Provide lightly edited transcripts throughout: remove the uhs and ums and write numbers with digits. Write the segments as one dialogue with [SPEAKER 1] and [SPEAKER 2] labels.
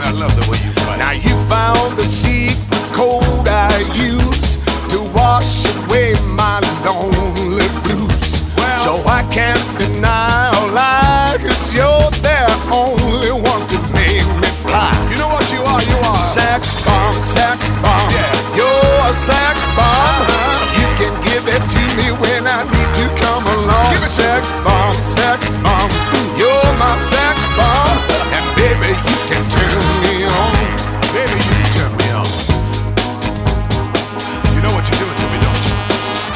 [SPEAKER 1] I love the way you fight.
[SPEAKER 2] Now you found the secret code I use to wash away my lonely blues.
[SPEAKER 1] Well,
[SPEAKER 2] so I can't deny or lie, 'cause you're the only one to make me fly.
[SPEAKER 1] you know what you are? You are
[SPEAKER 2] Sax bomb,
[SPEAKER 1] Yeah.
[SPEAKER 2] you're a sax bomb. You can give it to me when I need to come along.
[SPEAKER 1] Give it to
[SPEAKER 2] sax bomb, you're my sax bomb. And baby, you can turn me on.
[SPEAKER 1] Baby, you can turn me on. You know what you're doing to me, don't you?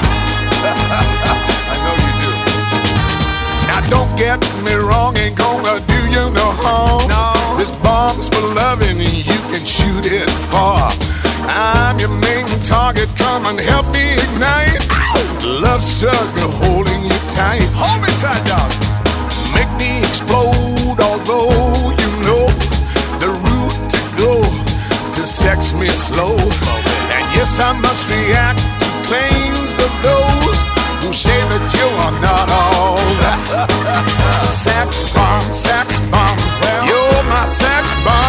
[SPEAKER 1] I know you do.
[SPEAKER 2] Now don't get me wrong, ain't gonna do you no harm.
[SPEAKER 1] No.
[SPEAKER 2] This bomb's for loving and you can shoot it far. I'm your main target, come and help me ignite. Love struggle holding you tight.
[SPEAKER 1] Hold me tight, dog.
[SPEAKER 2] Make me explode, although you know the route to go to sex me slow. And yes, I must react to claims of those who say that you are not all that. Sax bomb, you're my sax bomb.